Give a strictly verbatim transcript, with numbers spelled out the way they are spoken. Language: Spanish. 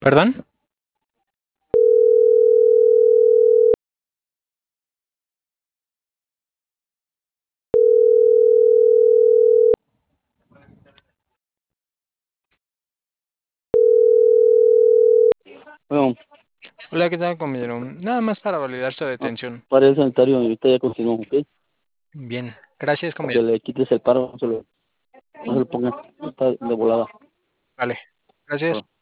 ¿Perdón? Bueno, Hola, ¿qué tal, compañero? Nada más para validar su ah, detención. para el sanitario, ahorita ya continuó, ¿ok? Bien, gracias, Que compañero. le quites el paro, no se lo, no se lo ponga, está de volada. Vale, gracias.